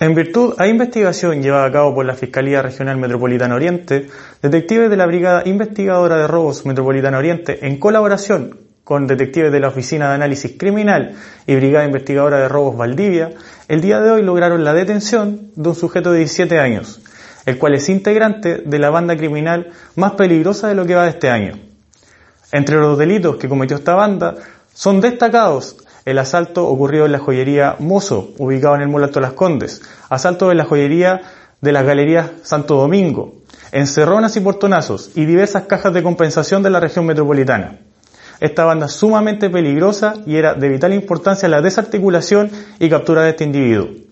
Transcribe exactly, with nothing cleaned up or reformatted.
En virtud a investigación llevada a cabo por la Fiscalía Regional Metropolitana Oriente, detectives de la Brigada Investigadora de Robos Metropolitana Oriente, en colaboración con detectives de la Oficina de Análisis Criminal y Brigada Investigadora de Robos Valdivia, el día de hoy lograron la detención de un sujeto de diecisiete años, el cual es integrante de la banda criminal más peligrosa de lo que va de este año. Entre los delitos que cometió esta banda son destacados el asalto ocurrido en la joyería Mozo, ubicado en el Mall Alto Las Condes, asalto en la joyería de las Galerías Santo Domingo, encerronas y portonazos y diversas cajas de compensación de la región metropolitana. Esta banda es sumamente peligrosa y era de vital importancia la desarticulación y captura de este individuo.